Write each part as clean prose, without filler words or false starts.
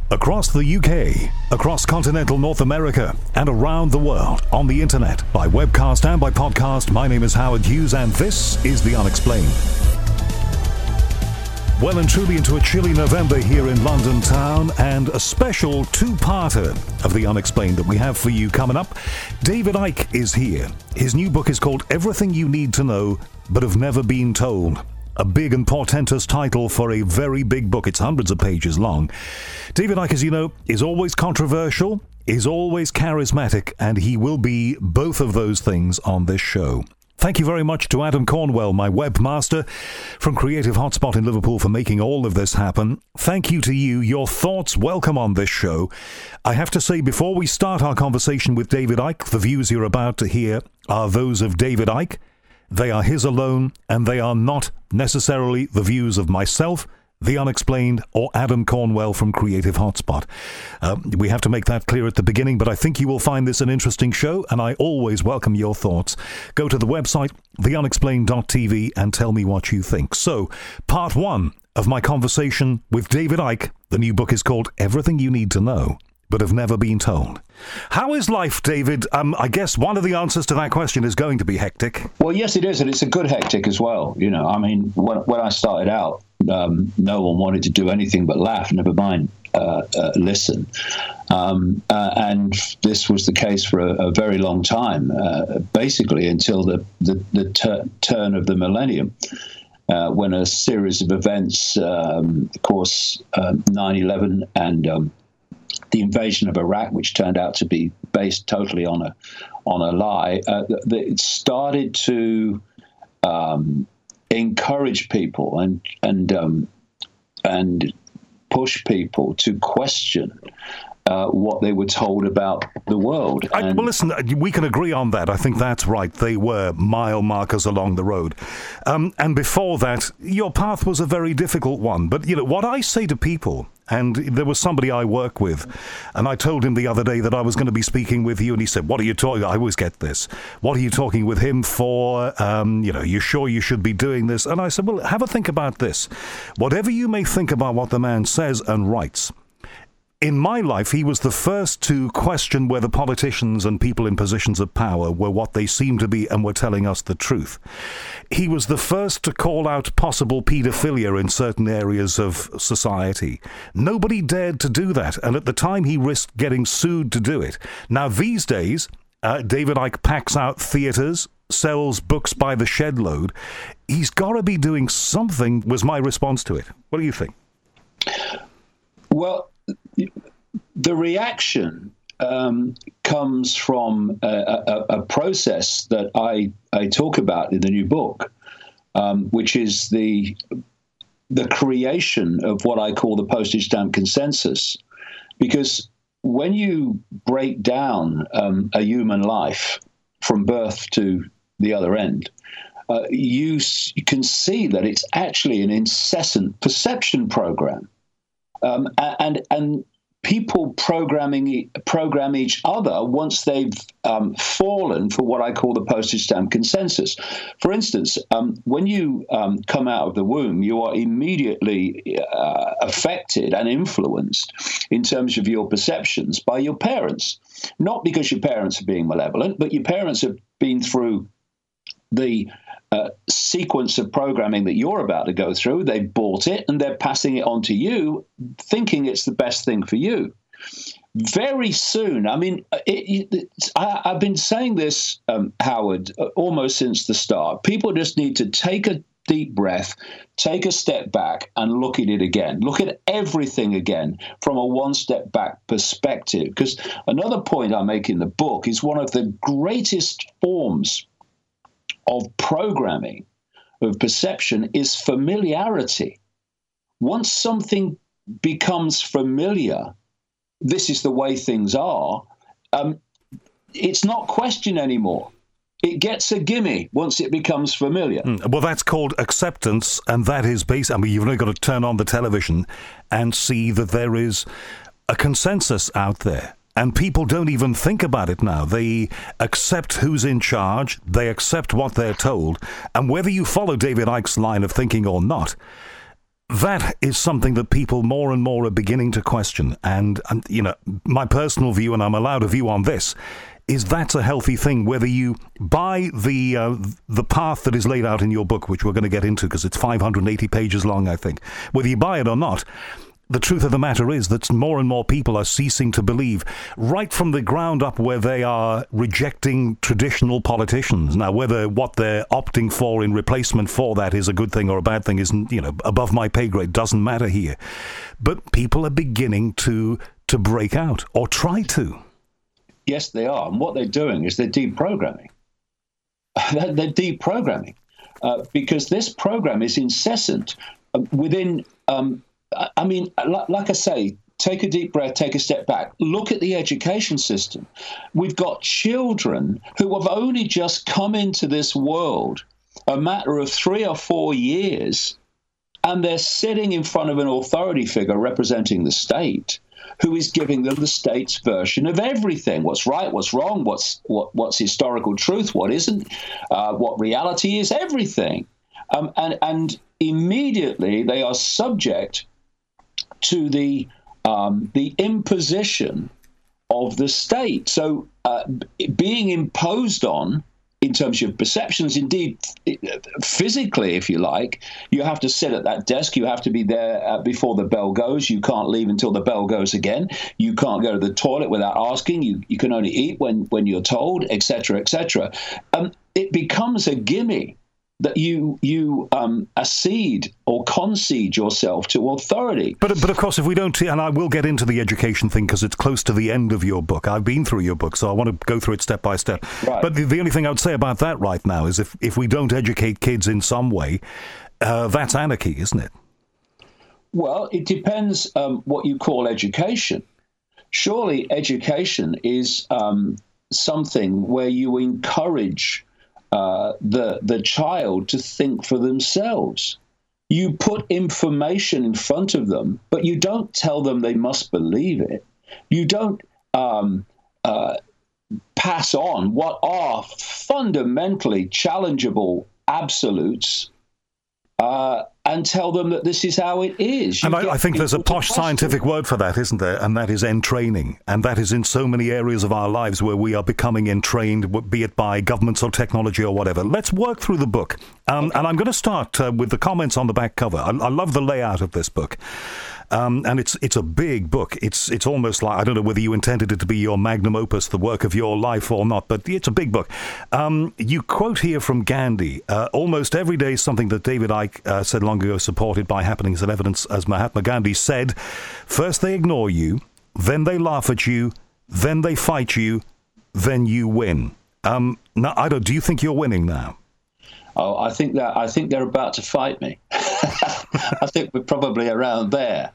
Across the UK, across continental North America, and around the world on the internet, by webcast and by podcast, my name is Howard Hughes, and this is The Unexplained. Well and truly into a chilly November here in London town, and a special two-parter of The Unexplained that we have for you coming up. David Icke is here. His new book is called Everything You Need to Know But Have Never Been Told. A big and portentous title for a very big book. It's hundreds of pages long. David Icke, as you know, is always controversial, is always charismatic, and he will be both of those things on this show. Thank you very much to Adam Cornwell, my webmaster from Creative Hotspot in Liverpool, for making all of this happen. Thank you to you. Your thoughts welcome on this show. I have to say, before we start our conversation with David Icke, the views you're about to hear are those of David Icke. They are his alone, and they are not necessarily the views of myself, The Unexplained, or Adam Cornwell from Creative Hotspot. We have to make that clear at the beginning, but I think you will find this an interesting show, and I always welcome your thoughts. Go to the website, theunexplained.tv, and tell me what you think. So, part one of my conversation with David Icke. The new book is called Everything You Need to Know But Have Never Been Told. How is life, David? I guess one of the answers to that question is going to be hectic. Well, yes, it is, and it's a good hectic as well. You know, I mean, when I started out, no one wanted to do anything but laugh, never mind listen. And this was the case for a very long time, basically until the turn of the millennium. When a series of events, of course, 9/11 and the invasion of Iraq, which turned out to be based totally on a lie, it started to encourage people and push people to question what they were told about the world. Well, listen, we can agree on that. I think that's right. They were mile markers along the road. And before that, your path was a very difficult one. But, you know, what I say to people, and there was somebody I work with, and I told him the other day that I was going to be speaking with you, and he said, what are you talking? I always get this. What are you talking with him for? You sure you should be doing this? And I said, well, have a think about this. Whatever you may think about what the man says and writes, in my life, he was the first to question whether politicians and people in positions of power were what they seemed to be and were telling us the truth. He was the first to call out possible paedophilia in certain areas of society. Nobody dared to do that, and at the time he risked getting sued to do it. Now, these days, David Icke packs out theatres, sells books by the shed load. He's got to be doing something, was my response to it. What do you think? Well, the reaction comes from a process that I talk about in the new book, which is the creation of what I call the postage stamp consensus. Because when you break down a human life from birth to the other end, you can see that it's actually an incessant perception program. And people program each other once they've fallen for what I call the postage stamp consensus. For instance, when you come out of the womb, you are immediately affected and influenced in terms of your perceptions by your parents. Not because your parents are being malevolent, but your parents have been through the sequence of programming that you're about to go through. They've bought it and they're passing it on to you, thinking it's the best thing for you. Very soon, I mean, I've been saying this, Howard, almost since the start. People just need to take a deep breath, take a step back and look at it again. Look at everything again from a one-step back perspective. Because another point I make in the book is one of the greatest forms of programming, of perception, is familiarity. Once something becomes familiar, this is the way things are, it's not questioned anymore. It gets a gimme once it becomes familiar. Well, that's called acceptance, and that is I mean, you've only got to turn on the television and see that there is a consensus out there. And people don't even think about it now. They accept who's in charge, they accept what they're told, and whether you follow David Icke's line of thinking or not, That is something that people more and more are beginning to question. And my personal view, and I'm allowed a view on this, is that's a healthy thing, whether you buy the path that is laid out in your book, which we're going to get into because it's 580 pages long, I think. Whether you buy it or not, the truth of the matter is that more and more people are ceasing to believe, right from the ground up, where they are rejecting traditional politicians. Now, whether what they're opting for in replacement for that is a good thing or a bad thing isn't, above my pay grade, doesn't matter here. But people are beginning to break out, or try to. Yes, they are. And what they're doing is they're deprogramming. They're deprogramming because this program is incessant within... like I say, take a deep breath, take a step back. Look at the education system. We've got children who have only just come into this world a matter of 3 or 4 years, and they're sitting in front of an authority figure representing the state, who is giving them the state's version of everything: what's right, what's wrong, what's historical truth, what isn't, what reality is, everything. And immediately they are subject to the imposition of the state. So being imposed on in terms of perceptions, indeed, physically, if you like, you have to sit at that desk. You have to be there before the bell goes. You can't leave until the bell goes again. You can't go to the toilet without asking. You can only eat when you're told, etc., etc. It becomes a gimme that you accede or concede yourself to authority. But of course, if we don't, and I will get into the education thing because it's close to the end of your book. I've been through your book, so I want to go through it step by step. Right. But the only thing I would say about that right now is if we don't educate kids in some way, that's anarchy, isn't it? Well, it depends what you call education. Surely education is something where you encourage the child to think for themselves. You put information in front of them, but you don't tell them they must believe it. You don't pass on what are fundamentally challengeable absolutes and tell them that this is how it is. And I think there's a posh scientific word for that, isn't there? And that is entraining. And that is in so many areas of our lives where we are becoming entrained, be it by governments or technology or whatever. Let's work through the book. And I'm going to start with the comments on the back cover. I love the layout of this book. And it's a big book. It's almost like, I don't know whether you intended it to be your magnum opus, the work of your life or not, but it's a big book. You quote here from Gandhi, almost every day something that David Icke said long ago, supported by happenings and evidence, as Mahatma Gandhi said. First they ignore you, then they laugh at you, then they fight you, then you win. Now, do you think you're winning now? Oh, I think they're about to fight me. I think we're probably around there.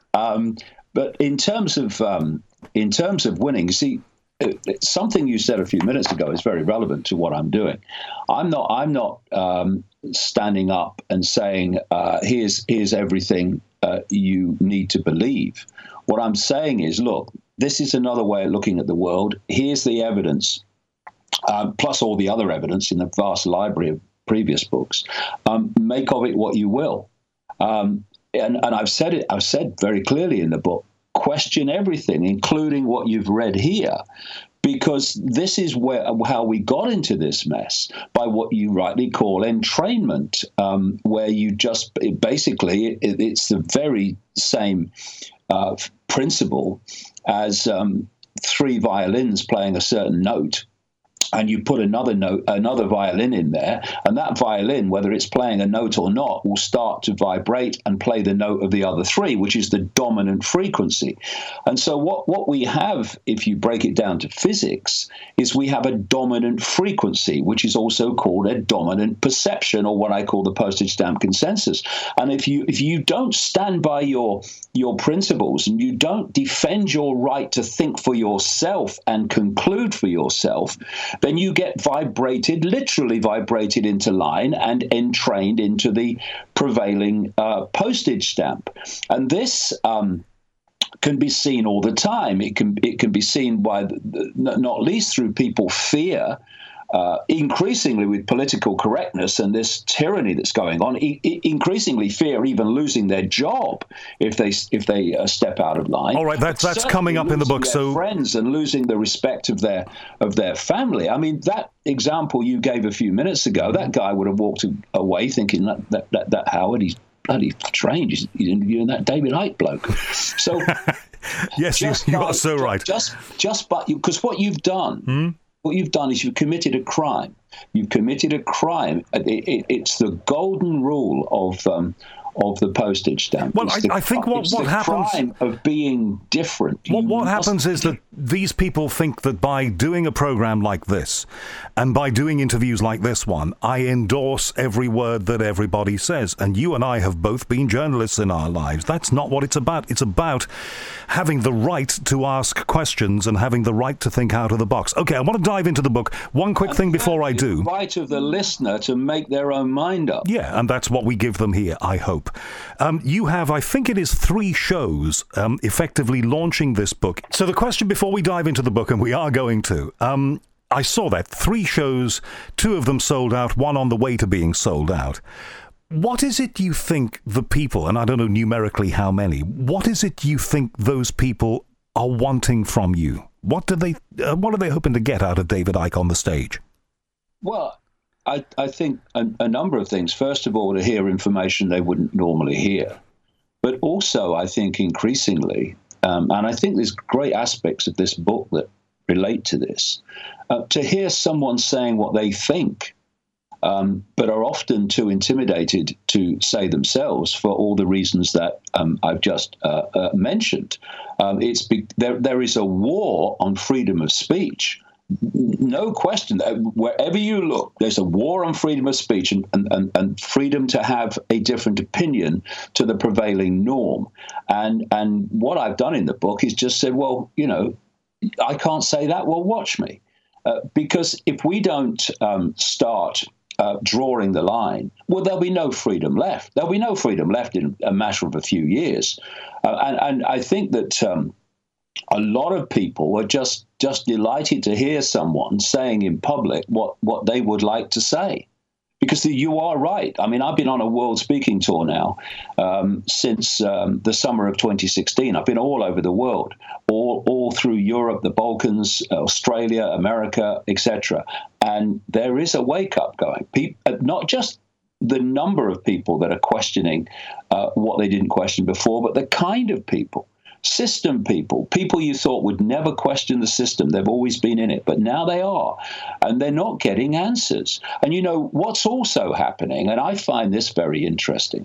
But in terms of winning, see, something you said a few minutes ago is very relevant to what I'm doing. I'm not standing up and saying, here's everything you need to believe. What I'm saying is, look, this is another way of looking at the world. Here's the evidence, plus all the other evidence in the vast library of previous books. Make of it what you will. And I've said very clearly in the book, question everything, including what you've read here, because this is how we got into this mess, by what you rightly call entrainment, where you just basically it's the very same principle as 3 violins playing a certain note. And you put another violin in there, and that violin, whether it's playing a note or not, will start to vibrate and play the note of the other 3, which is the dominant frequency. And so what we have, if you break it down to physics, is we have a dominant frequency, which is also called a dominant perception, or what I call the postage stamp consensus. And if you don't stand by your principles, and you don't defend your right to think for yourself and conclude for yourself, then you get literally vibrated into line and entrained into the prevailing postage stamp. And this can be seen all the time. It can be seen by, not least through people fear increasingly with political correctness and this tyranny that's going on, increasingly fear even losing their job if they step out of line. All right, that's coming up in the book. So friends and losing the respect of their family. I mean, that example you gave a few minutes ago, that guy would have walked away thinking that Howard, he's bloody strange. He's interviewing that David Icke bloke. So yes, you are so right. Because what you've done. What you've done is you've committed a crime. You've committed a crime. It's the golden rule of the postage stamp. Well, I think what happens, crime of being different. What happens is that these people think that by doing a program like this, and by doing interviews like this one, I endorse every word that everybody says. And you and I have both been journalists in our lives. That's not what it's about. It's about having the right to ask questions and having the right to think out of the box. Okay, I want to dive into the book. One quick thing before I do. The right of the listener to make their own mind up. Yeah, and that's what we give them here, I hope. You have, I think it is 3 shows effectively launching this book. So the question before we dive into the book, and we are going to, I saw that 3 shows, 2 of them sold out, 1 on the way to being sold out. What is it you think the people, and I don't know numerically how many, what is it you think those people are wanting from you? What are they hoping to get out of David Icke on the stage? Well, I think a number of things. First of all, to hear information they wouldn't normally hear. But also, I think increasingly, and I think there's great aspects of this book that relate to this, to hear someone saying what they think, but are often too intimidated to say themselves for all the reasons that I've just mentioned. There is a war on freedom of speech. No question. Wherever you look, there's a war on freedom of speech and freedom to have a different opinion to the prevailing norm. And what I've done in the book is just said, well, I can't say that. Well, watch me. Because if we don't start drawing the line, well, there'll be no freedom left. There'll be no freedom left in a matter of a few years. And I think that a lot of people are just delighted to hear someone saying in public what they would like to say. Because you are right. I mean, I've been on a world speaking tour now since the summer of 2016. I've been all over the world, all through Europe, the Balkans, Australia, America, etc. And there is a wake-up going. Not just the number of people that are questioning what they didn't question before, but the kind of people. System people you thought would never question the system. They've always been in it, but now they are, and they're not getting answers. And what's also happening, and I find this very interesting,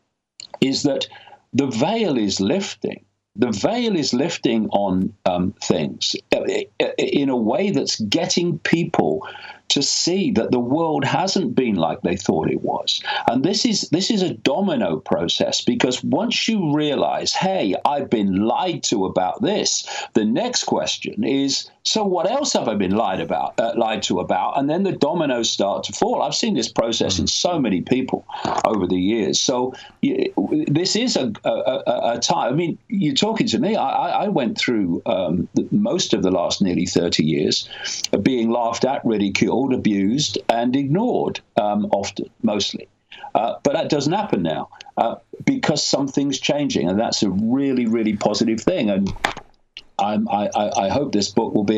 is that the veil is lifting. The veil is lifting on things in a way that's getting people to see that the world hasn't been like they thought it was. And this is a domino process, because once you realize, hey, I've been lied to about this, the next question is, so what else have I been lied to about? And then the dominoes start to fall. I've seen this process in so many people over the years. So this is a time. I mean, you're talking to me. I went through most of the last nearly 30 years being laughed at, ridiculed, abused, and ignored, often, mostly. But that doesn't happen now because something's changing, and that's a really, really positive thing. And I hope this book will be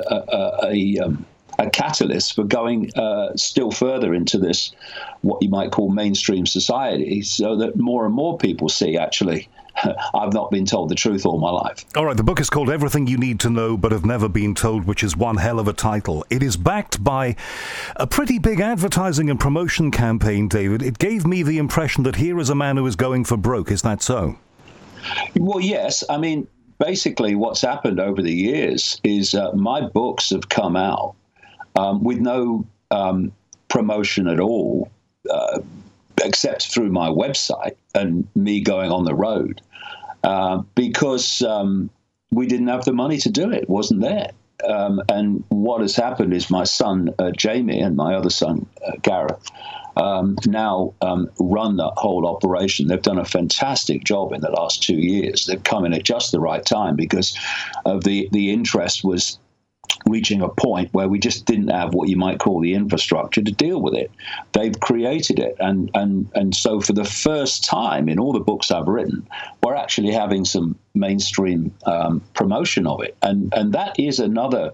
a catalyst for going still further into this, what you might call mainstream society, so that more and more people see, actually, I've not been told the truth all my life. All right, the book is called Everything You Need to Know But Have Never Been Told, which is one hell of a title. It is backed by a pretty big advertising and promotion campaign, David. It gave me the impression that here is a man who is going for broke. Is that so? Well, yes. I mean, basically what's happened over the years is my books have come out with no promotion at all, except through my website and me going on the road, because we didn't have the money to do it. It wasn't there. And what has happened is my son, Jamie, and my other son, Gareth, now run that whole operation. They've done a fantastic job in the last 2 years. They've come in at just the right time because of the interest was reaching a point where we just didn't have what you might call the infrastructure to deal with it. They've created it. And so for the first time in all the books I've written, we're actually having some mainstream promotion of it. And that is another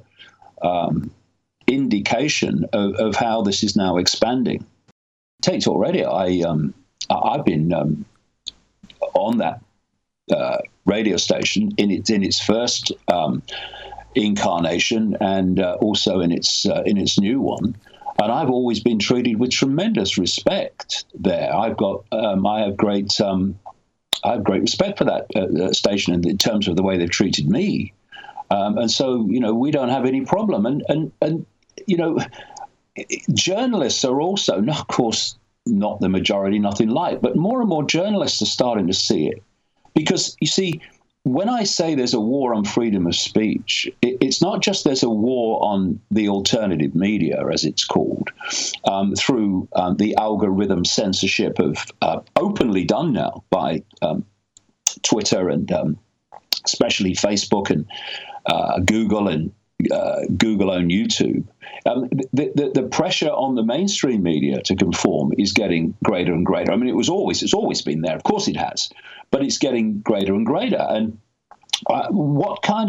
indication of how this is now expanding. Takes already. I've been on that radio station in its first incarnation, and also in its new one, and I've always been treated with tremendous respect there. I have great respect for that station in terms of the way they've treated me, and so we don't have any problem. And journalists are also, of course, not the majority, nothing like, but more and more journalists are starting to see it, because you see, when I say there's a war on freedom of speech, it's not just there's a war on the alternative media, as it's called, through the algorithm censorship of openly done now by Twitter and especially Facebook and Google and Google-owned YouTube. The pressure on the mainstream media to conform is getting greater and greater. I mean, it's always been there. Of course it has, but it's getting greater and greater. And what kind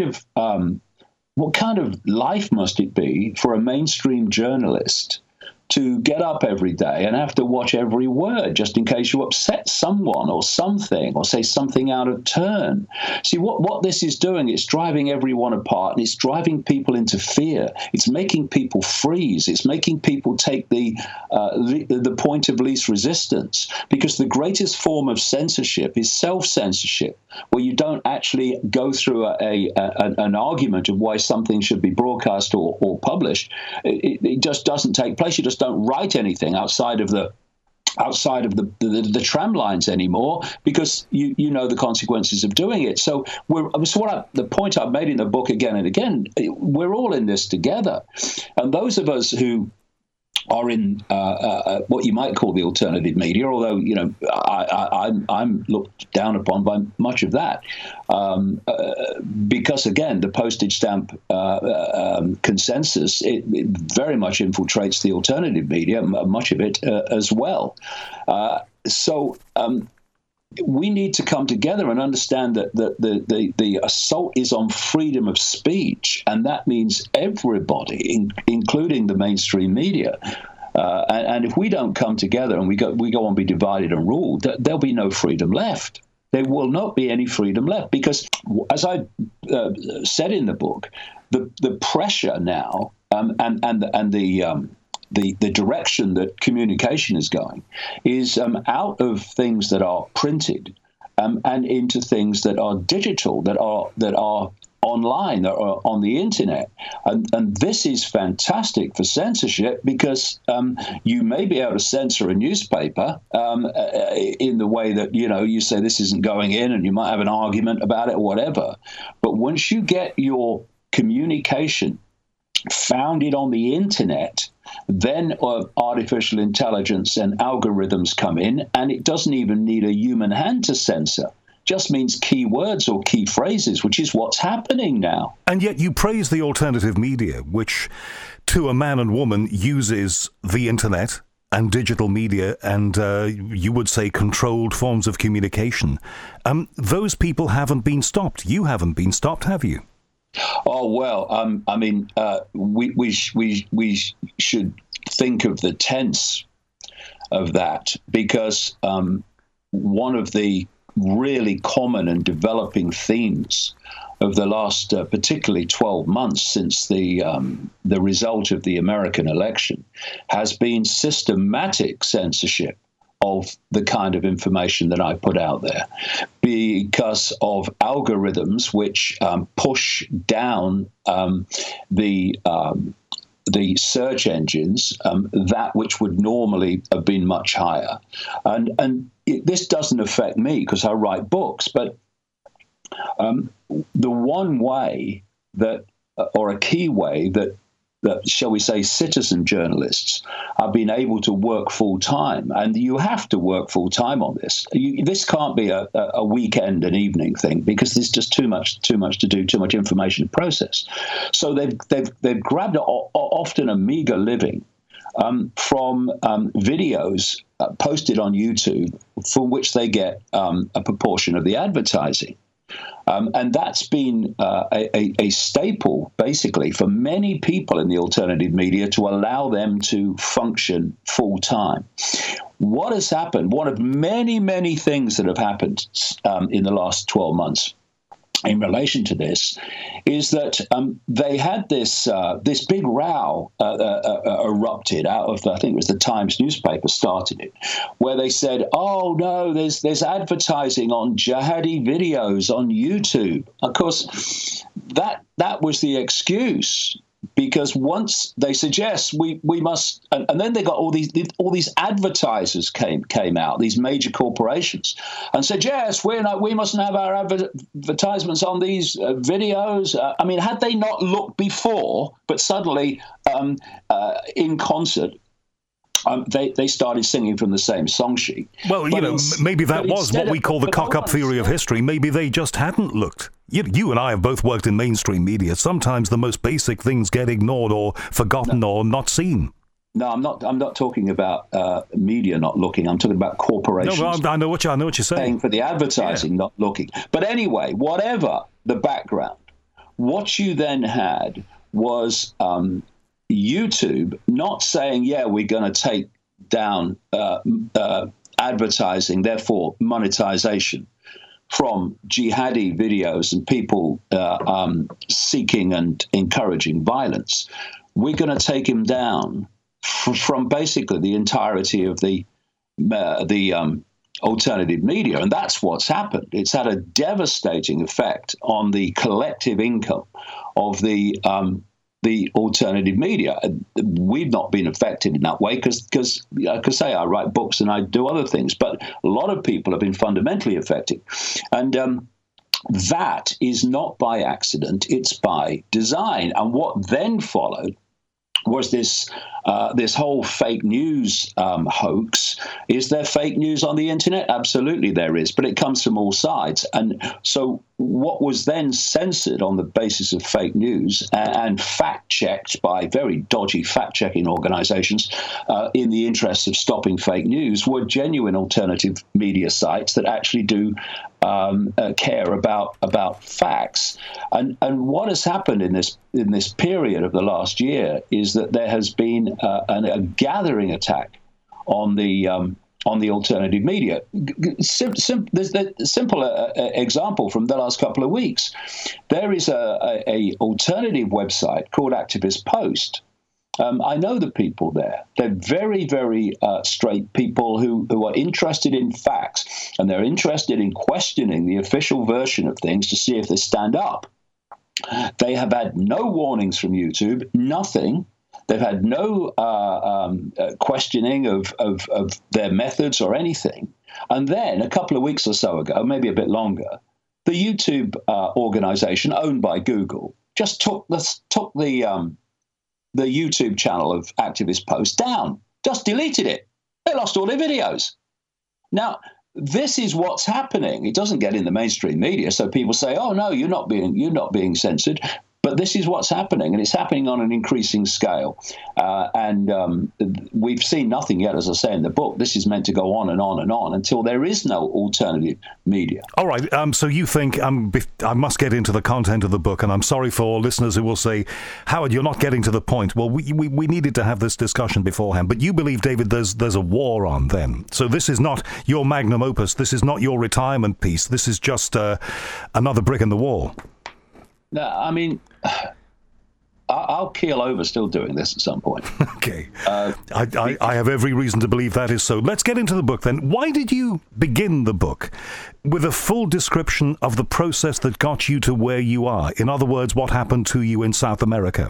of life must it be for a mainstream journalist to get up every day and have to watch every word just in case you upset someone or something, or say something out of turn? See, what this is doing, it's driving everyone apart, and it's driving people into fear. It's making people freeze. It's making people take the point of least resistance, because the greatest form of censorship is self-censorship, where you don't actually go through an argument of why something should be broadcast or published. It just doesn't take place. You just don't write anything outside of the tram lines anymore, because you know the consequences of doing it. So the point I've made in the book again and again, we're all in this together, and those of us who are in what you might call the alternative media, although I'm looked down upon by much of that, because again the postage stamp consensus, it very much infiltrates the alternative media, much of it as well. So we need to come together and understand that the assault is on freedom of speech, and that means everybody, including the mainstream media. And if we don't come together and we go on be divided and ruled, there'll be no freedom left. There will not be any freedom left, because, as I said in the book, the pressure now and the direction that communication is going is out of things that are printed and into things that are digital, that are online, that are on the internet. And this is fantastic for censorship, because you may be able to censor a newspaper in the way that, you say this isn't going in, and you might have an argument about it or whatever. But once you get your communication founded on the internet, then artificial intelligence and algorithms come in, and it doesn't even need a human hand to censor. Just means key words or key phrases, which is what's happening now. And yet you praise the alternative media, which to a man and woman uses the internet and digital media and you would say controlled forms of communication. Those people haven't been stopped. You haven't been stopped, have you? Oh, well, I mean, we should think of the tense of that, because one of the really common and developing themes of the last particularly 12 months since the result of the American election has been systematic censorship of the kind of information that I put out there, because of algorithms which push down the search engines, that which would normally have been much higher. And this doesn't affect me because I write books, but the one way that, or a key way that shall we say, citizen journalists have been able to work full time. And you have to work full time on this. This can't be a weekend and evening thing, because there's just too much to do, too much information to process. So they've grabbed often a meager living from videos posted on YouTube, from which they get a proportion of the advertising. And that's been a staple, basically, for many people in the alternative media to allow them to function full time. What has happened, one of many, many things that have happened in the last 12 months in relation to this, is that they had this big row erupted out of, I think it was the Times newspaper started it, where they said, oh no, there's advertising on jihadi videos on YouTube. Of course, that was the excuse, because once they suggest we must, and then they got all these advertisers came out, these major corporations, and said, yes, we mustn't have our advertisements on these videos. I mean, had they not looked before, but suddenly in concert, they started singing from the same song sheet. Well, maybe that was what we call the cock-up theory of history. Maybe they just hadn't looked. You and I have both worked in mainstream media. Sometimes the most basic things get ignored or forgotten or not seen. No, I'm not talking about media not looking. I'm talking about corporations. No, I know what you're saying. Paying for the advertising, not looking. But anyway, whatever the background, what you then had was YouTube not saying, yeah, we're going to take down advertising, therefore monetization, from jihadi videos and people seeking and encouraging violence. We're going to take him down from basically the entirety of the alternative media. And that's what's happened. It's had a devastating effect on the collective income of the alternative media. We've not been affected in that way because, like I say, I write books and I do other things, but a lot of people have been fundamentally affected. And that is not by accident, it's by design. And what then followed was this whole fake news hoax. Is there fake news on the internet? Absolutely there is, but it comes from all sides. And so what was then censored on the basis of fake news and fact-checked by very dodgy fact-checking organizations in the interest of stopping fake news were genuine alternative media sites that actually do care about facts. And what has happened in this period of the last year is that there has been a gathering attack on the alternative media. There's a simple example from the last couple of weeks. There is a alternative website called Activist Post. I know the people there. They're very, very straight people who are interested in facts, and they're interested in questioning the official version of things to see if they stand up. They have had no warnings from YouTube, nothing. They've had no questioning of their methods or anything. And then a couple of weeks or so ago, maybe a bit longer, the YouTube organization owned by Google just took the YouTube channel of Activist Post down, just deleted it. They lost all their videos. Now, this is what's happening. It doesn't get in the mainstream media, so people say, "Oh no, you're not being censored." But this is what's happening, and it's happening on an increasing scale. And we've seen nothing yet, as I say in the book. This is meant to go on and on and on until there is no alternative media. All right. So you think I must get into the content of the book, and I'm sorry for listeners who will say, Howard, you're not getting to the point. Well, we needed to have this discussion beforehand. But you believe, David, there's a war on then. So this is not your magnum opus. This is not your retirement piece. This is just another brick in the wall. No, I mean, I'll keel over still doing this at some point. Okay. I have every reason to believe that is so. Let's get into the book then. Why did you begin the book with a full description of the process that got you to where you are? In other words, what happened to you in South America?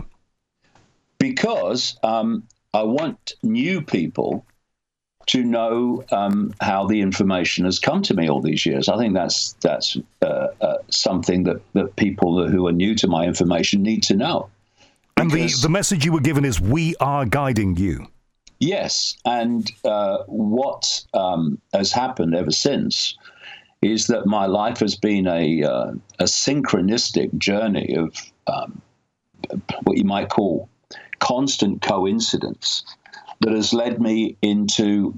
Because I want new people to know how the information has come to me all these years. I think that's something that people who are new to my information need to know. And the message you were given is, we are guiding you. Yes, and what has happened ever since is that my life has been a synchronistic journey of what you might call constant coincidence that has led me into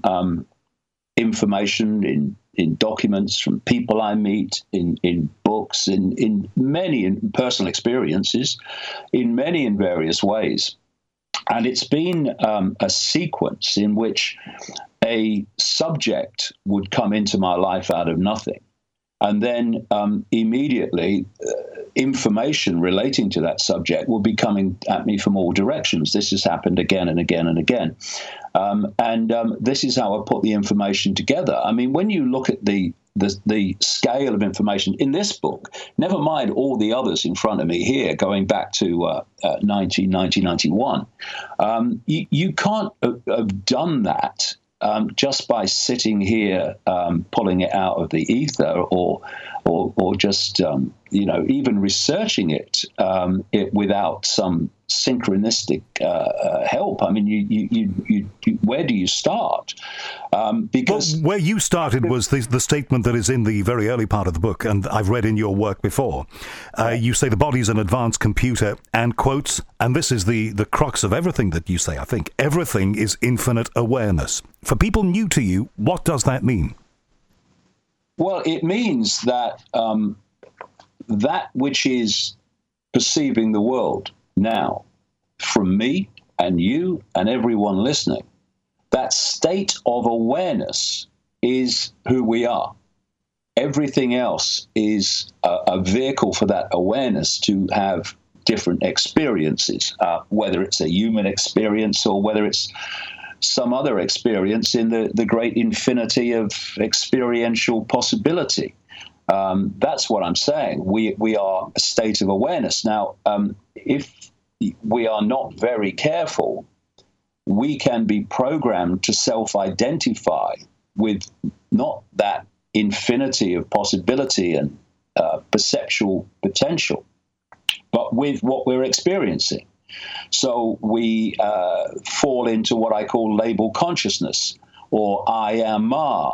information in documents from people I meet, in books, in many personal experiences, in many and various ways. And it's been a sequence in which a subject would come into my life out of nothing. And then immediately information relating to that subject will be coming at me from all directions. This has happened again and again and again. This is how I put the information together. I mean, when you look at the scale of information in this book, never mind all the others in front of me here, going back to 1991, you can't have done that just by sitting here pulling it out of the ether, or just even researching it without some synchronistic help. I mean, you where do you start? Because where you started was the statement that is in the very early part of the book, and I've read in your work before. You say the body is an advanced computer, and quotes, and this is the crux of everything that you say, I think, everything is infinite awareness. For people new to you, what does that mean? Well, it means that that which is perceiving the world now, from me and you and everyone listening, that state of awareness is who we are. Everything else is a vehicle for that awareness to have different experiences, whether it's a human experience or whether it's some other experience in the great infinity of experiential possibility. That's what I'm saying. We are a state of awareness. Now, if we are not very careful, we can be programmed to self-identify with not that infinity of possibility and perceptual potential, but with what we're experiencing. So we fall into what I call label consciousness, or I am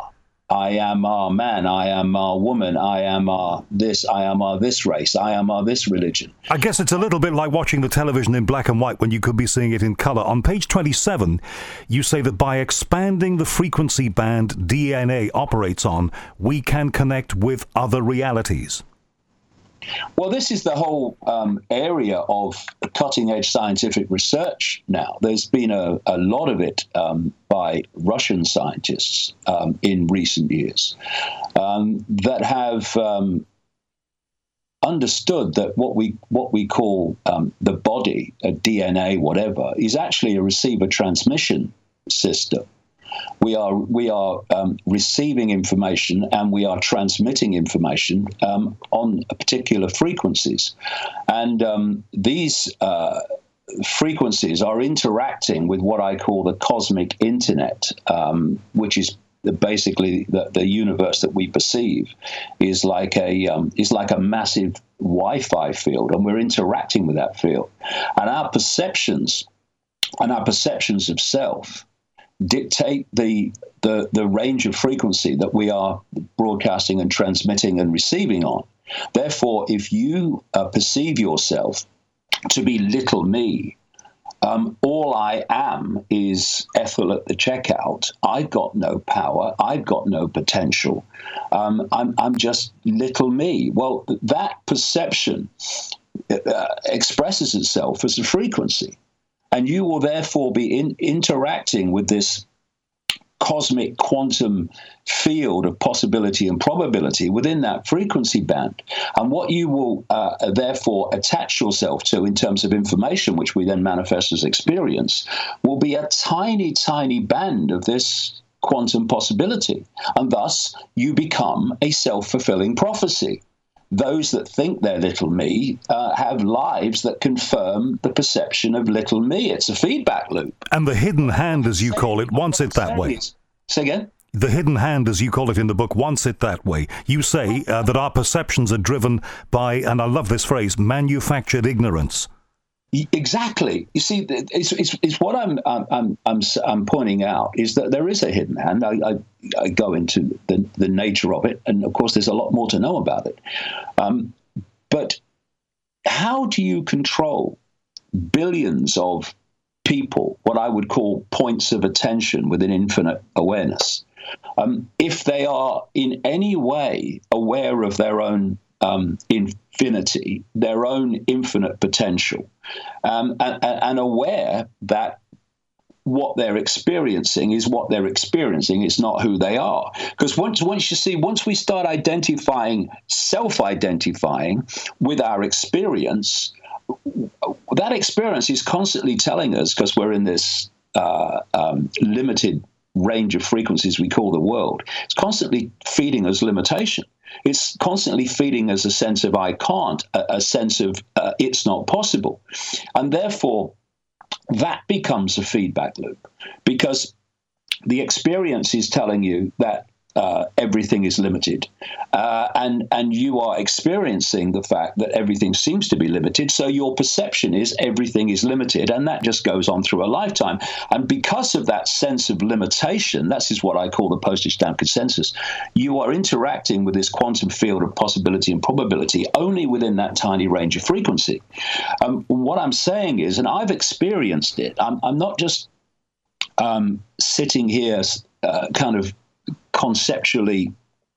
man, I am woman, I am this, I am this race, I am this religion. I guess it's a little bit like watching the television in black and white when you could be seeing it in color. On page 27, you say that by expanding the frequency band DNA operates on, we can connect with other realities. Well, this is the whole area of cutting-edge scientific research now. There's been a lot of it by Russian scientists in recent years that have understood that what we call the body, a DNA, whatever, is actually a receiver transmission system. We are receiving information and we are transmitting information on particular frequencies, and these frequencies are interacting with what I call the cosmic internet, which is basically the universe that we perceive is like a massive Wi-Fi field, and we're interacting with that field, and our perceptions of self dictate the range of frequency that we are broadcasting and transmitting and receiving on. Therefore, if you perceive yourself to be little me, all I am is Ethel at the checkout. I've got no power. I've got no potential. I'm just little me. Well, that perception expresses itself as a frequency. And you will therefore be interacting with this cosmic quantum field of possibility and probability within that frequency band. And what you will therefore attach yourself to in terms of information, which we then manifest as experience, will be a tiny, tiny band of this quantum possibility. And thus, you become a self-fulfilling prophecy. Those that think they're little me have lives that confirm the perception of little me. It's a feedback loop. And the hidden hand, as you call it, wants it that way. Say again? The hidden hand, as you call it in the book, wants it that way. You say that our perceptions are driven by, and I love this phrase, manufactured ignorance. Exactly. You see, it's what I'm pointing out is that there is a hidden hand. I go into the nature of it, and of course, there's a lot more to know about it. But how do you control billions of people, what I would call points of attention within infinite awareness, if they are in any way aware of their own infinity, their own infinite potential, and aware that what they're experiencing is what they're experiencing. It's not who they are. Because once we start self-identifying with our experience, that experience is constantly telling us, because we're in this limited range of frequencies we call the world, it's constantly feeding us limitation. It's constantly feeding us a sense of I can't, a sense of it's not possible. And therefore, that becomes a feedback loop, because the experience is telling you that everything is limited, and you are experiencing the fact that everything seems to be limited. So your perception is everything is limited, and that just goes on through a lifetime. And because of that sense of limitation, that is what I call the postage stamp consensus. You are interacting with this quantum field of possibility and probability only within that tiny range of frequency. What I'm saying is, and I've experienced it, I'm not just sitting here kind of conceptually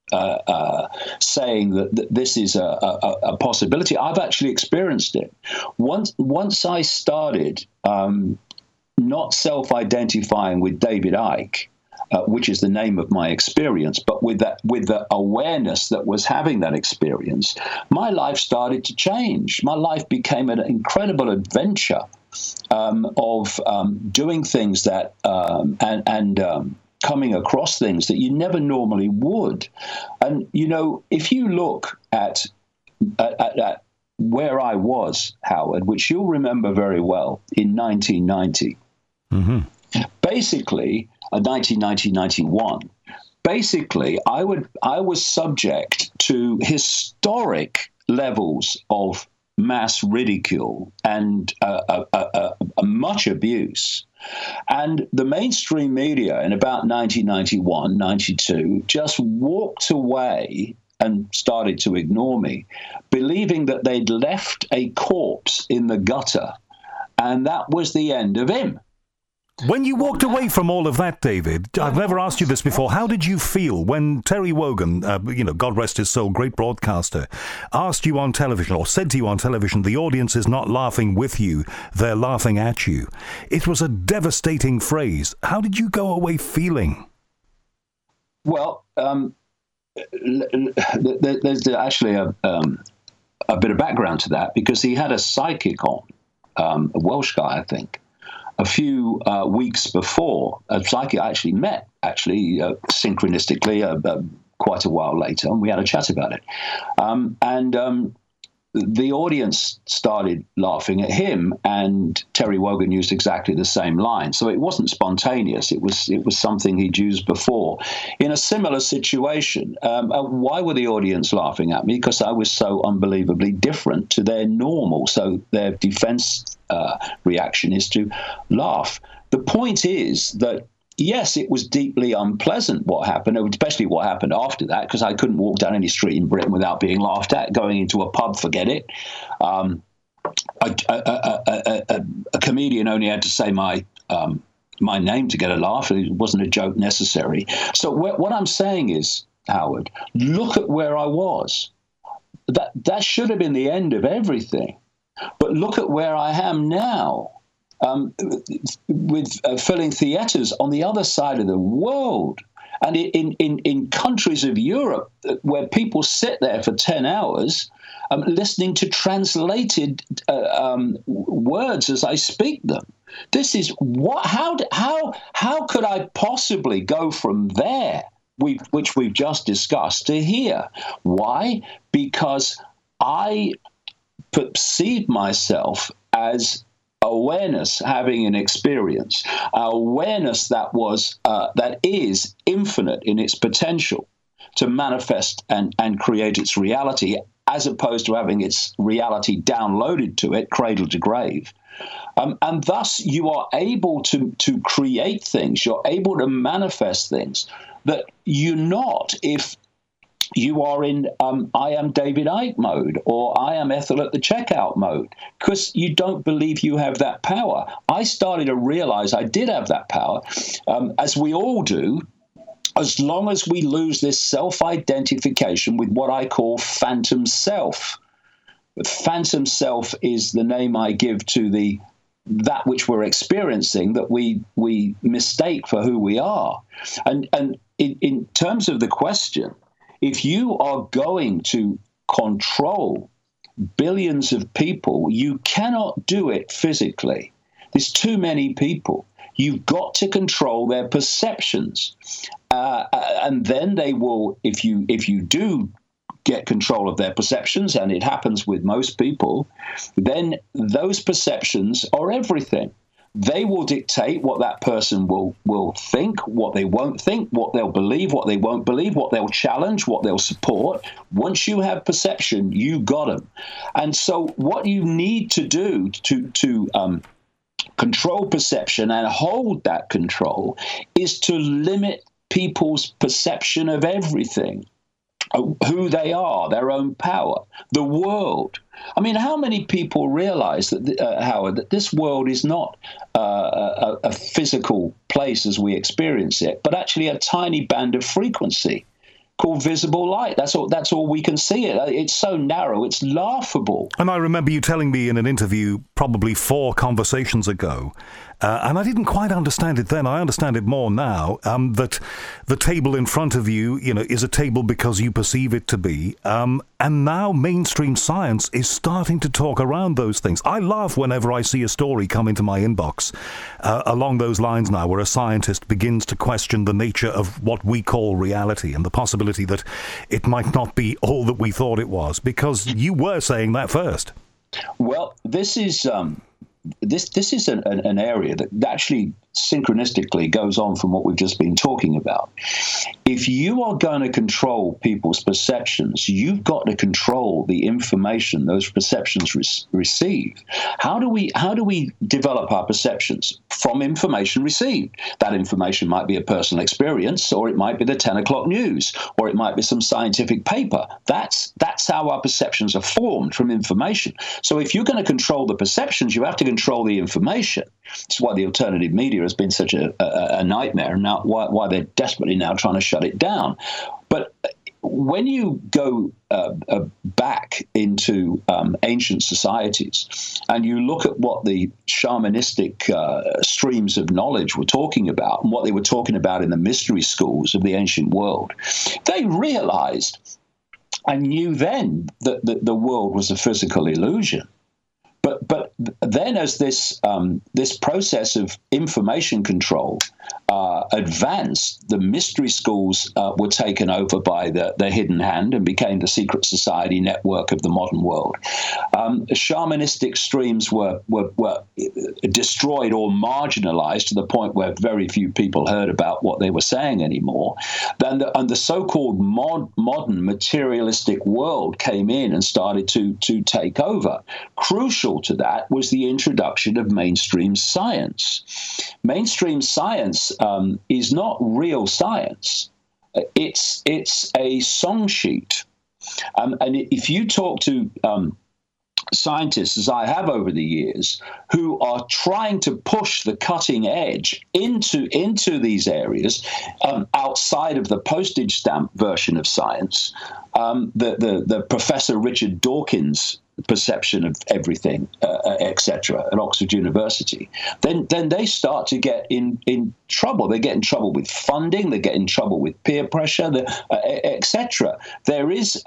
saying that this is a possibility. I've actually experienced it. Once I started not self-identifying with David Icke, which is the name of my experience, but with the awareness that was having that experience, my life started to change. My life became an incredible adventure of doing things that coming across things that you never normally would. And, if you look at where I was, Howard, which you'll remember very well, in 1990, basically, 1991, basically, I was subject to historic levels of mass ridicule and much abuse. And the mainstream media in about 1991, 92 just walked away and started to ignore me, believing that they'd left a corpse in the gutter, and that was the end of him. When you walked away from all of that, David, I've never asked you this before, how did you feel when Terry Wogan, God rest his soul, great broadcaster, asked you on television, or said to you on television, the audience is not laughing with you, they're laughing at you? It was a devastating phrase. How did you go away feeling? Well, there's actually a bit of background to that, because he had a psychic on, a Welsh guy, I think, a few weeks before. A psychic I actually met, synchronistically, quite a while later, and we had a chat about it. The audience started laughing at him, and Terry Wogan used exactly the same line. So it wasn't spontaneous. It was something he'd used before. In a similar situation, why were the audience laughing at me? Because I was so unbelievably different to their normal. So their defense reaction is to laugh. The point is that, yes, it was deeply unpleasant what happened, especially what happened after that, because I couldn't walk down any street in Britain without being laughed at. Going into a pub, forget it. A comedian only had to say my name to get a laugh. It wasn't a joke necessary. So what I'm saying is, Howard, look at where I was. That should have been the end of everything. But look at where I am now. With filling theatres on the other side of the world, and in countries of Europe where people sit there for 10 hours listening to translated words as I speak them. This is what? How could I possibly go from there, which we've just discussed, to here? Why? Because I perceive myself as awareness having an experience, awareness that is infinite in its potential to manifest and create its reality, as opposed to having its reality downloaded to it, cradle to grave. And thus you are able to create things, you're able to manifest things that you're not if you are in I am David Icke mode, or I am Ethel at the checkout mode, because you don't believe you have that power. I started to realize I did have that power, as we all do, as long as we lose this self-identification with what I call phantom self. Phantom self is the name I give to that which we're experiencing, that we mistake for who we are. And in terms of the question, if you are going to control billions of people, you cannot do it physically. There's too many people. You've got to control their perceptions. And then they will, if you do get control of their perceptions, and it happens with most people, then those perceptions are everything. They will dictate what that person will think, what they won't think, what they'll believe, what they won't believe, what they'll challenge, what they'll support. Once you have perception, you got them. And so what you need to do to control perception and hold that control is to limit people's perception of everything. Who they are, their own power, the world. I mean, how many people realize that, Howard, that this world is not a physical place as we experience it, but actually a tiny band of frequency called visible light. That's all we can see. It's so narrow, it's laughable. And I remember you telling me in an interview probably 4 conversations ago, and I didn't quite understand it then. I understand it more now, that the table in front of you, is a table because you perceive it to be. And now mainstream science is starting to talk around those things. I laugh whenever I see a story come into my inbox along those lines now, where a scientist begins to question the nature of what we call reality and the possibility that it might not be all that we thought it was, because you were saying that first. Well, this is an area that actually synchronistically goes on from what we've just been talking about. If you are going to control people's perceptions, you've got to control the information those perceptions receive. How do we develop our perceptions? From information received. That information might be a personal experience, or it might be the 10 o'clock news, or it might be some scientific paper. That's how our perceptions are formed, from information. So if you're going to control the perceptions, you have to control the information. That's why the alternative media has been such a nightmare, and now why they're desperately now trying to shut it down. But when you go back into ancient societies and you look at what the shamanistic streams of knowledge were talking about, and what they were talking about in the mystery schools of the ancient world, they realized and knew then that the world was a physical illusion. But then, as this process of information control advanced, the mystery schools were taken over by the hidden hand and became the secret society network of the modern world. Shamanistic streams were destroyed or marginalized to the point where very few people heard about what they were saying anymore. And the so-called modern materialistic world came in and started to take over. Crucial to that was the introduction of mainstream science. Mainstream science is not real science. It's a song sheet. And if you talk to scientists, as I have over the years, who are trying to push the cutting edge into these areas outside of the postage stamp version of science, the Professor Richard Dawkins perception of everything, etc., at Oxford University, then they start to get in trouble. They get in trouble with funding. They get in trouble with peer pressure, etc. There is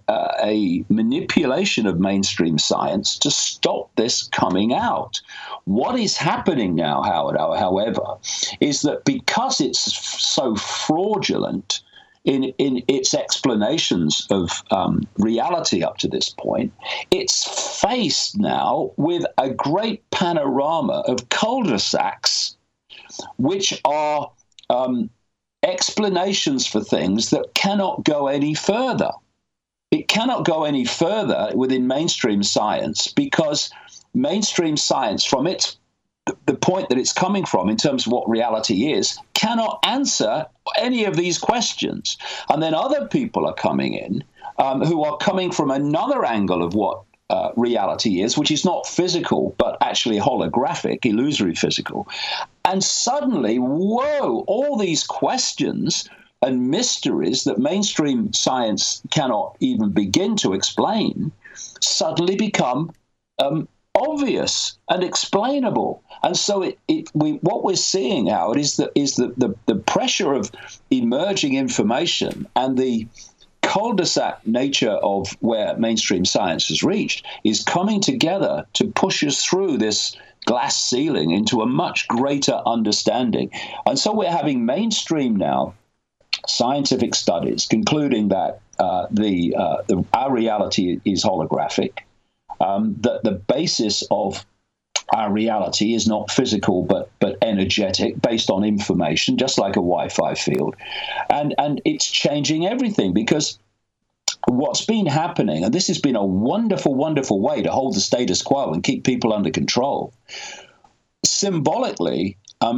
a manipulation of mainstream science to stop this coming out. What is happening now, Howard, however, is that because it's so fraudulent in its explanations of reality up to this point, it's faced now with a great panorama of cul-de-sacs, which are explanations for things that cannot go any further. it cannot go any further within mainstream science, because mainstream science, from the point that it's coming from in terms of what reality is, cannot answer any of these questions. And then other people are coming in who are coming from another angle of what reality is, which is not physical, but actually holographic, illusory physical. And suddenly, whoa, all these questions and mysteries that mainstream science cannot even begin to explain suddenly become obvious and explainable. And so what we're seeing, Howard, is the pressure of emerging information and the cul-de-sac nature of where mainstream science has reached is coming together to push us through this glass ceiling into a much greater understanding. And so we're having mainstream now scientific studies concluding that our reality is holographic, that the basis of our reality is not physical but energetic, based on information, just like a Wi-Fi field, and it's changing everything, because what's been happening, and this has been a wonderful, wonderful way to hold the status quo and keep people under control. Symbolically,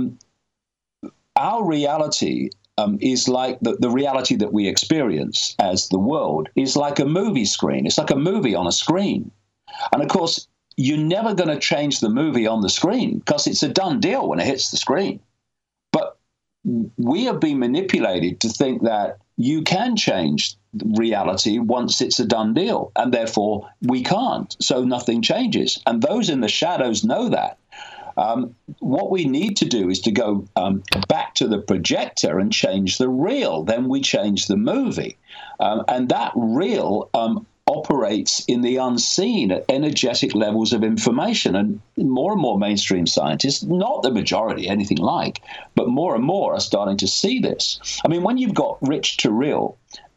our reality is like the reality that we experience as the world is like a movie screen. It's like a movie on a screen. And of course, you're never going to change the movie on the screen because it's a done deal when it hits the screen. But we have been manipulated to think that you can change reality once it's a done deal, and therefore we can't. So nothing changes. And those in the shadows know that. What we need to do is to go back to the projector and change the reel. Then we change the movie. And that reel operates in the unseen at energetic levels of information. And more mainstream scientists, not the majority, anything like, but more and more are starting to see this. I mean, when you've got Rich Terrell,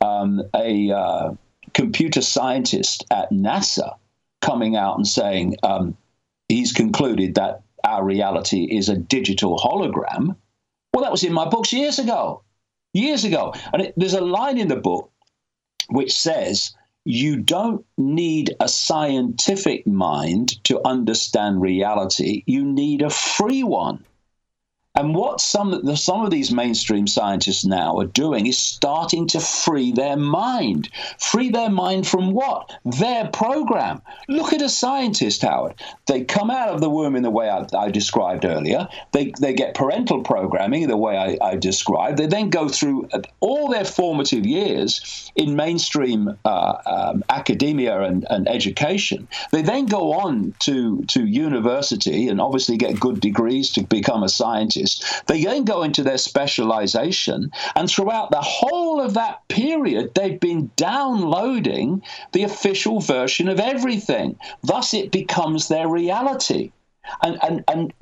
a computer scientist at NASA, coming out and saying he's concluded that our reality is a digital hologram. Well, that was in my books years ago. And there's a line in the book which says, you don't need a scientific mind to understand reality. You need a free one. And what some of these mainstream scientists now are doing is starting to free their mind. Free their mind from what? Their program. Look at a scientist, Howard. They come out of the womb in the way I described earlier. They get parental programming the way I described. They then go through all their formative years in mainstream academia and education. They then go on to university and obviously get good degrees to become a scientist. They then go into their specialization, and throughout the whole of that period, they've been downloading the official version of everything. Thus, it becomes their reality. And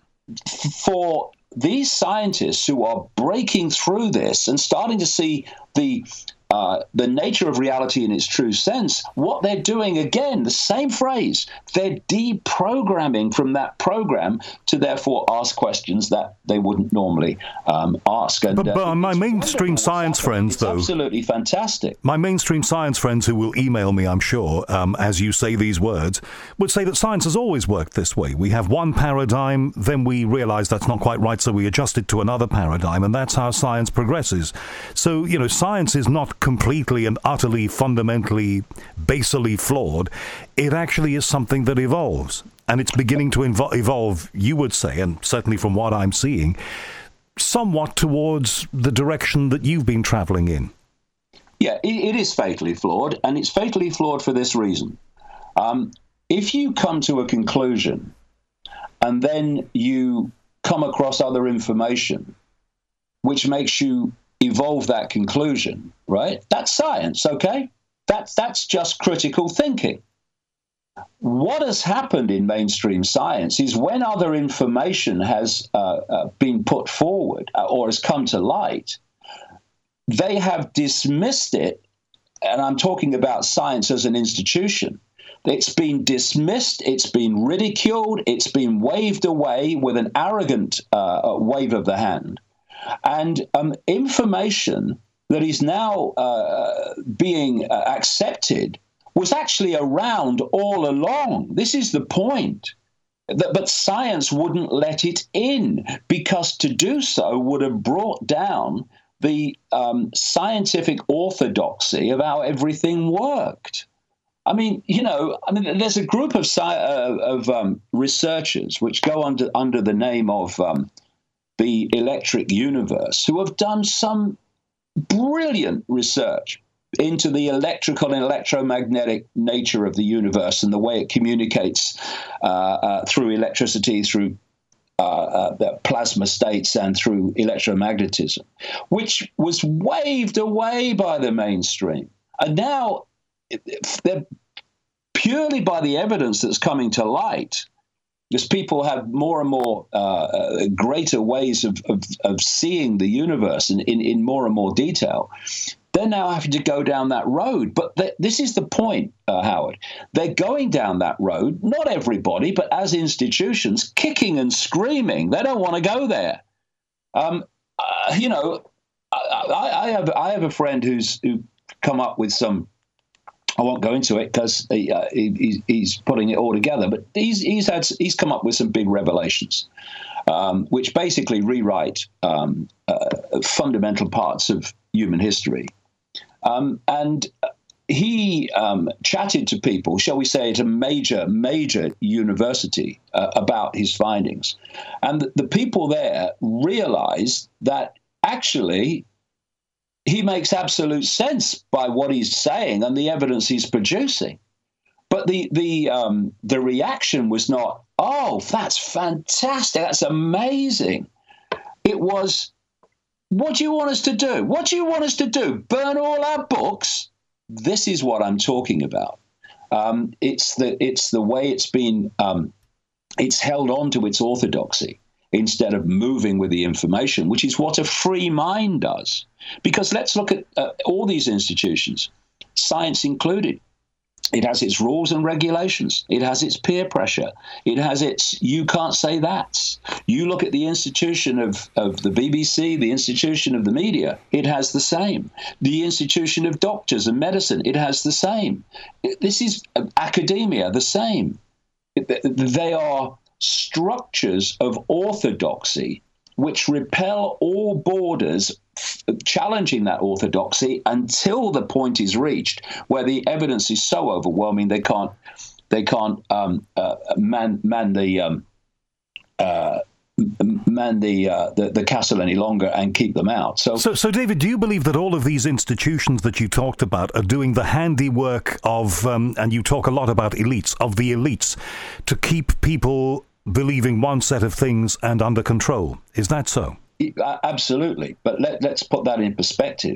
for these scientists who are breaking through this and starting to see the nature of reality in its true sense, what they're doing, again, the same phrase, they're deprogramming from that program to therefore ask questions that they wouldn't normally ask. And, but my mainstream science friends, though... It's absolutely fantastic. My mainstream science friends who will email me, I'm sure, as you say these words, would say that science has always worked this way. We have one paradigm, then we realize that's not quite right, so we adjust it to another paradigm, and that's how science progresses. So, science is not completely and utterly, fundamentally, basally flawed. It actually is something that evolves. And it's beginning to evolve, you would say, and certainly from what I'm seeing, somewhat towards the direction that you've been traveling in. Yeah, it is fatally flawed, and it's fatally flawed for this reason. If you come to a conclusion and then you come across other information which makes you evolve that conclusion, right? That's science, okay? That's just critical thinking. What has happened in mainstream science is when other information has been put forward or has come to light, they have dismissed it, and I'm talking about science as an institution. It's been dismissed, it's been ridiculed, it's been waved away with an arrogant wave of the hand. And information that is now being accepted was actually around all along. This is the point. But science wouldn't let it in, because to do so would have brought down the scientific orthodoxy of how everything worked. I mean, there's a group of researchers which go under the name of the Electric Universe, who have done some brilliant research into the electrical and electromagnetic nature of the universe and the way it communicates through electricity, through the plasma states, and through electromagnetism, which was waved away by the mainstream. And now, they're purely by the evidence that's coming to light, because people have more and more greater ways of seeing the universe in more and more detail. They're now having to go down that road. But this is the point, Howard. They're going down that road, not everybody, but as institutions, kicking and screaming. They don't want to go there. I have a friend who's come up with some. I won't go into it because he's putting it all together. But he's come up with some big revelations, which basically rewrite fundamental parts of human history. And he chatted to people, shall we say, at a major university about his findings. And the people there realized that actually he makes absolute sense by what he's saying and the evidence he's producing. But the reaction was not, "Oh, that's fantastic, that's amazing." It was, "What do you want us to do? What do you want us to do? Burn all our books?" This is what I'm talking about. It's the way it's been. It's held on to its orthodoxy instead of moving with the information, which is what a free mind does. Because let's look at all these institutions, science included. It has its rules and regulations. It has its peer pressure. It has its "you can't say that." You look at the institution of the BBC, the institution of the media, it has the same. The institution of doctors and medicine, it has the same. This is academia, the same. They are structures of orthodoxy which repel all borders, challenging that orthodoxy until the point is reached where the evidence is so overwhelming they can't man the castle any longer and keep them out. So, David, do you believe that all of these institutions that you talked about are doing the handiwork of, and you talk a lot about elites, of the elites, to keep people believing one set of things and under control? Is that so? Absolutely. But let's put that in perspective.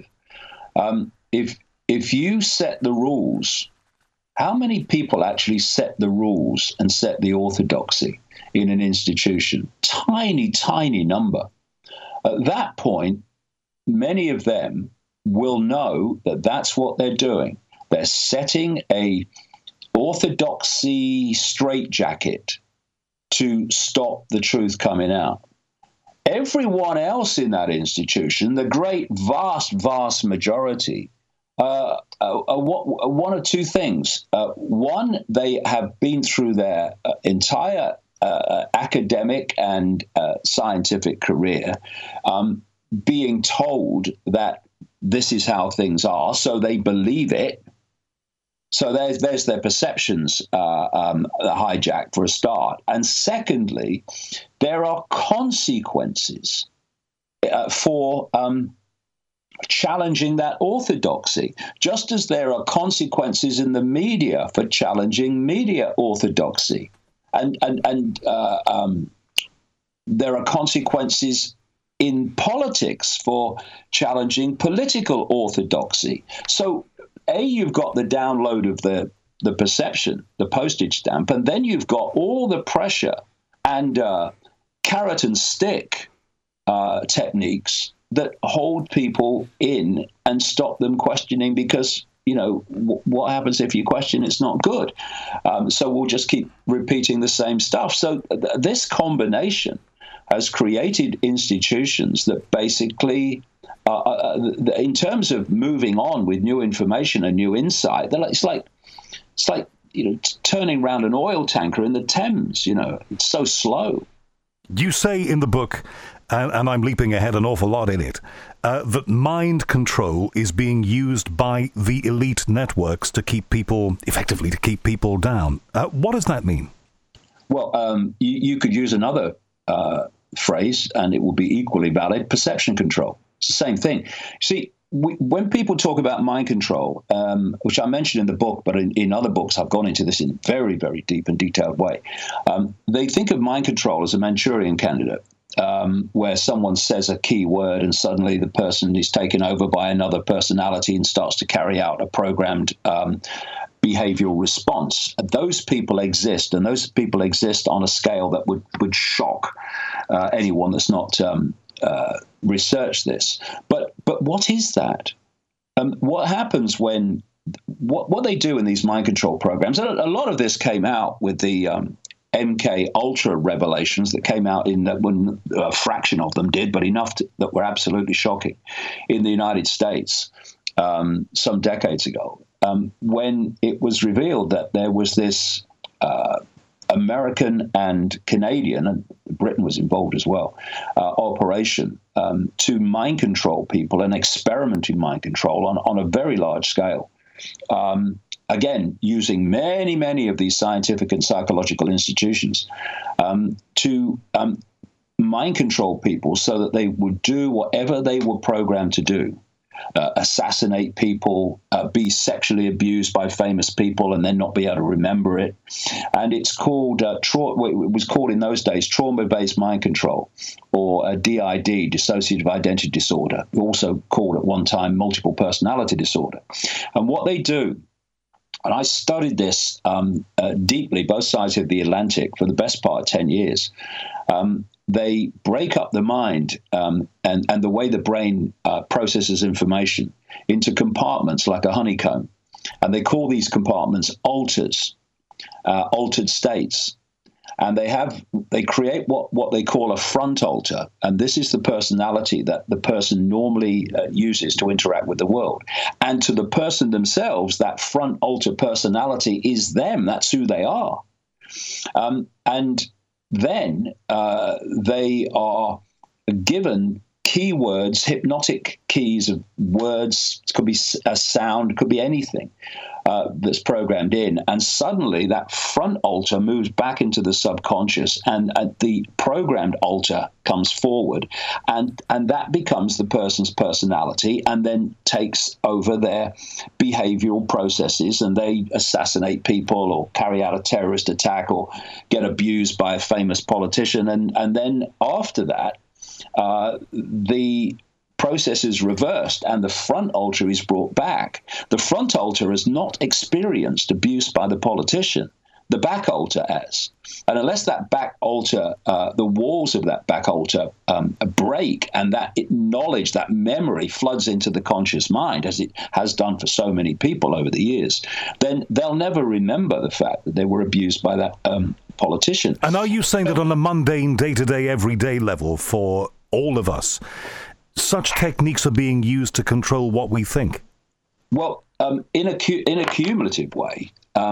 If you set the rules, how many people actually set the rules and set the orthodoxy in an institution? Tiny number. At that point, many of them will know that that's what they're doing. They're setting a orthodoxy straitjacket to stop the truth coming out. Everyone else in that institution, the great, vast majority, are one of two things. One, they have been through their entire academic and scientific career being told that this is how things are, so they believe it. So there's their perceptions hijacked for a start. And secondly, there are consequences for challenging that orthodoxy, just as there are consequences in the media for challenging media orthodoxy. And there are consequences in politics for challenging political orthodoxy. So you've got the download of the perception, the postage stamp, and then you've got all the pressure and carrot and stick techniques that hold people in and stop them questioning, because, what happens if you question? It's not good. So we'll just keep repeating the same stuff. So this combination has created institutions that basically in terms of moving on with new information and new insight, it's like turning around an oil tanker in the Thames. It's so slow. You say in the book, and I'm leaping ahead an awful lot in it, that mind control is being used by the elite networks to keep people down. What does that mean? Well, you could use another phrase, and it will be equally valid: perception control. It's the same thing. See, when people talk about mind control, which I mentioned in the book, but in other books I've gone into this in a very, very deep and detailed way, they think of mind control as a Manchurian candidate, where someone says a key word and suddenly the person is taken over by another personality and starts to carry out a programmed behavioral response. Those people exist, and those people exist on a scale that would shock anyone that's not researched this. But what is that? What happens when what they do in these mind control programs? And a lot of this came out with the MK Ultra revelations that came out when a fraction of them did, but enough that were absolutely shocking in the United States some decades ago, when it was revealed that there was this American and Canadian, and Britain was involved as well, operation to mind control people and experiment in mind control on a very large scale. Again, using many, many of these scientific and psychological institutions to mind control people so that they would do whatever they were programmed to do. Assassinate people, be sexually abused by famous people, and then not be able to remember it. And it's called it was called in those days trauma-based mind control, or DID, dissociative identity disorder. Also called at one time multiple personality disorder. And what they do, and I studied this deeply, both sides of the Atlantic, for the best part of 10 years. They break up the mind and the way the brain processes information into compartments like a honeycomb. And they call these compartments alters, altered states. And they create what they call a front alter. And this is the personality that the person normally uses to interact with the world. And to the person themselves, that front alter personality is them. That's who they are. And then they are given keywords, hypnotic keys of words. It could be a sound, it could be anything that's programmed in. And suddenly that front alter moves back into the subconscious, and the programmed alter comes forward. And that becomes the person's personality, and then takes over their behavioral processes, and they assassinate people or carry out a terrorist attack or get abused by a famous politician. And then after that, the process is reversed and the front alter is brought back. The front alter has not experienced abuse by the politician. The back alter has. And unless that back alter, the walls of that back alter break, and that knowledge, that memory floods into the conscious mind, as it has done for so many people over the years, then they'll never remember the fact that they were abused by that politician. And are you saying that on a mundane, day-to-day, everyday level for all of us, such techniques are being used to control what we think? Well, in a cumulative way,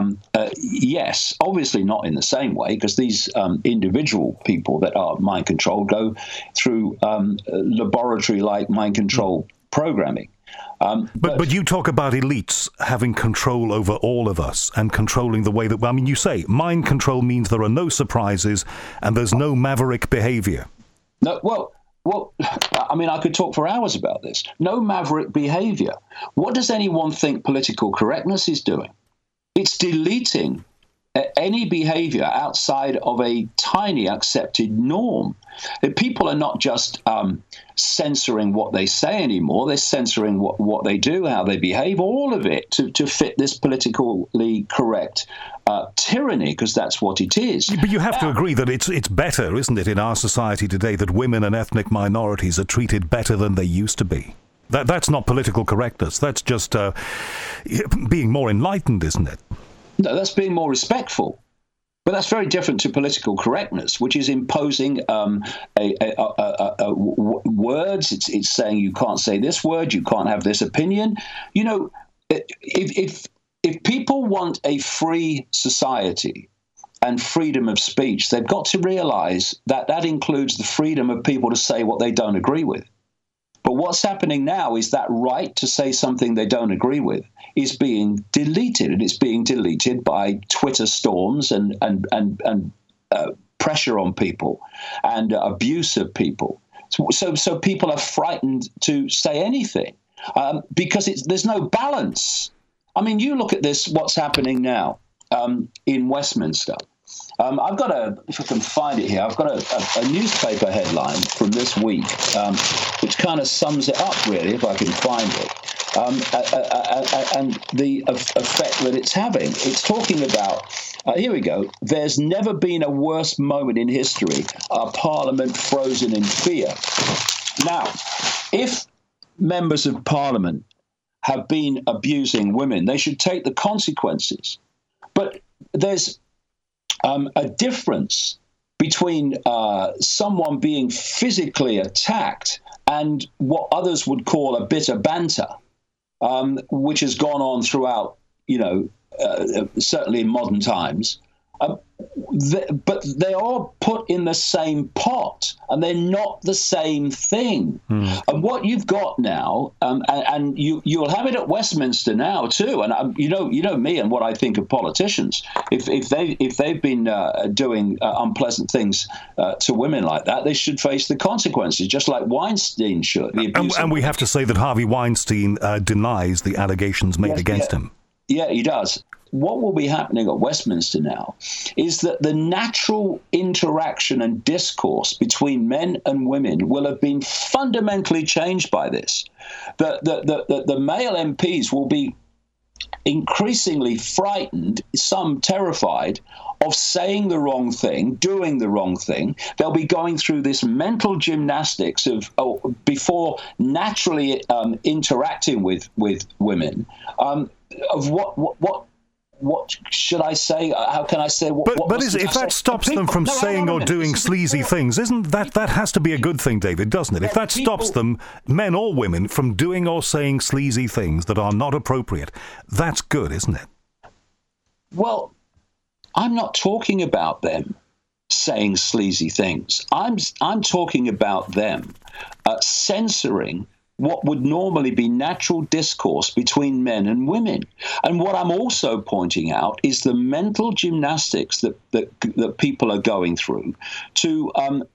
yes. Obviously not in the same way, because these individual people that are mind controlled go through laboratory-like mind control programming. But you talk about elites having control over all of us and controlling the way that... I mean, you say mind control means there are no surprises and there's no maverick behavior. No, well, I mean, I could talk for hours about this. No maverick behavior. What does anyone think political correctness is doing? It's deleting any behavior outside of a tiny accepted norm. People are not just censoring what they say anymore. They're censoring what they do, how they behave, all of it to fit this politically correct tyranny, because that's what it is. But you have to agree that it's better, isn't it, in our society today, that women and ethnic minorities are treated better than they used to be. That's not political correctness. That's just being more enlightened, isn't it? No, that's being more respectful. But that's very different to political correctness, which is imposing words. It's saying you can't say this word, you can't have this opinion. You know, if people want a free society and freedom of speech, they've got to realize that that includes the freedom of people to say what they don't agree with. But what's happening now is that right to say something they don't agree with is being deleted, and it's being deleted by Twitter storms and pressure on people and abuse of people. So people are frightened to say anything because there's no balance. I mean, you look at this, what's happening now in Westminster. I've got if I can find it here, I've got a newspaper headline from this week, which kind of sums it up, really, if I can find it, and the effect that it's having. It's talking about, here we go, there's never been a worse moment in history, our Parliament frozen in fear. Now, if members of Parliament have been abusing women, they should take the consequences. But there's a difference between someone being physically attacked and what others would call a bit of banter, which has gone on throughout, certainly in modern times. But they are put in the same pot, and they're not the same thing. And what you've got now, and you'll have it at Westminster now too. And you know me and what I think of politicians. If they've been doing unpleasant things to women like that, they should face the consequences, just like Weinstein should. And we have to say that Harvey Weinstein denies the allegations made against him. Yeah, he does. What will be happening at Westminster now is that the natural interaction and discourse between men and women will have been fundamentally changed by this. The male MPs will be increasingly frightened, some terrified, of saying the wrong thing, doing the wrong thing. They'll be going through this mental gymnastics before naturally interacting with women, of what should I say? How can I say? If that stops them from saying or doing sleazy things, isn't that has to be a good thing, David, doesn't it? If that stops them, men or women, from doing or saying sleazy things that are not appropriate, that's good, isn't it? Well, I'm not talking about them saying sleazy things. I'm talking about them censoring what would normally be natural discourse between men and women. And what I'm also pointing out is the mental gymnastics that people are going through to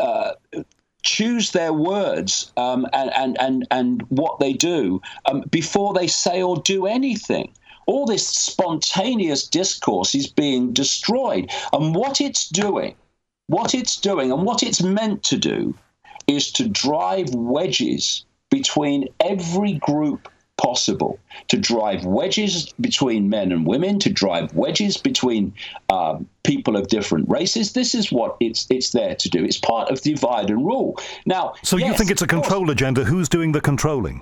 choose their words and what they do before they say or do anything. All this spontaneous discourse is being destroyed. And what it's doing and what it's meant to do is to drive wedges between every group possible, to drive wedges between men and women, to drive wedges between people of different races. This is what it's there to do. It's part of divide and rule. Now, so you think it's a control agenda? Who's doing the controlling?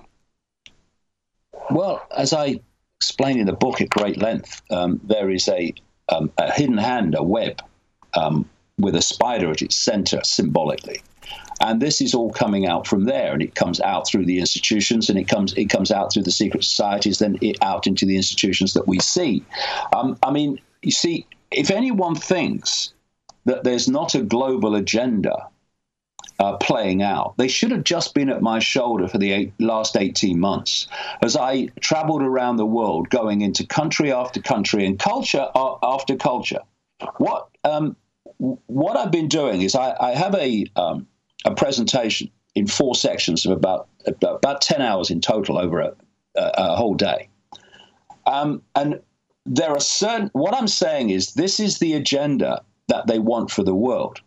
Well, as I explain in the book at great length, there is a hidden hand, a web, with a spider at its center, symbolically. And this is all coming out from there, and it comes out through the institutions, and it comes out through the secret societies, then out into the institutions that we see. I mean, you see, if anyone thinks that there's not a global agenda playing out, they should have just been at my shoulder for the last 18 months as I traveled around the world, going into country after country and culture after culture. What I've been doing is I have a presentation in 4 sections of about 10 hours in total over a whole day. And there are what I'm saying is this is the agenda that they want for the world.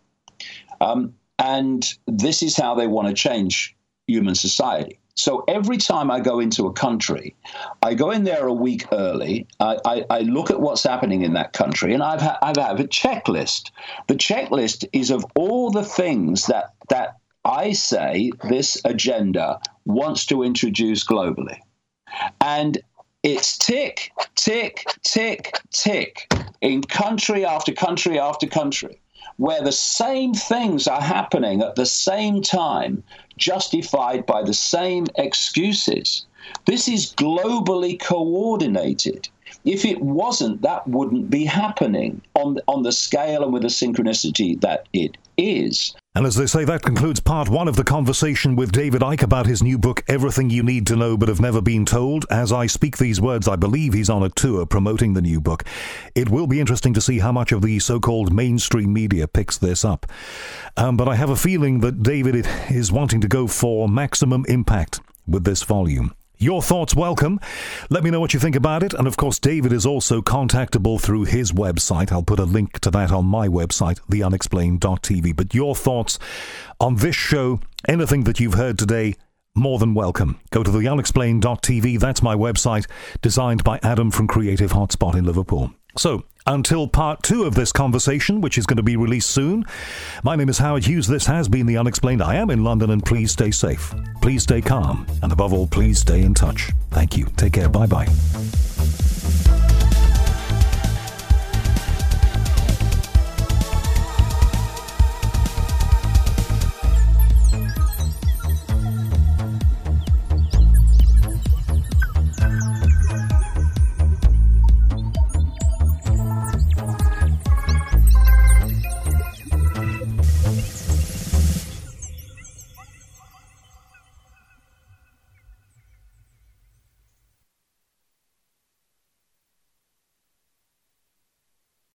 And this is how they want to change human society. So every time I go into a country, I go in there a week early. I look at what's happening in that country, and I have a checklist. The checklist is of all the things that I say this agenda wants to introduce globally. And it's tick, tick, tick, tick in country after country after country, where the same things are happening at the same time, justified by the same excuses. This is globally coordinated. If it wasn't, that wouldn't be happening on the scale and with the synchronicity that it is. And as they say, that concludes part one of the conversation with David Icke about his new book, Everything You Need to Know But Have Never Been Told. As I speak these words, I believe he's on a tour promoting the new book. It will be interesting to see how much of the so-called mainstream media picks this up. But I have a feeling that David is wanting to go for maximum impact with this volume. Your thoughts welcome. Let me know what you think about it. And of course, David is also contactable through his website. I'll put a link to that on my website, theunexplained.tv. But your thoughts on this show, anything that you've heard today, more than welcome. Go to theunexplained.tv. That's my website, designed by Adam from Creative Hotspot in Liverpool. So, until part two of this conversation, which is going to be released soon, my name is Howard Hughes. This has been The Unexplained. I am in London, and please stay safe. Please stay calm. And above all, please stay in touch. Thank you. Take care. Bye-bye.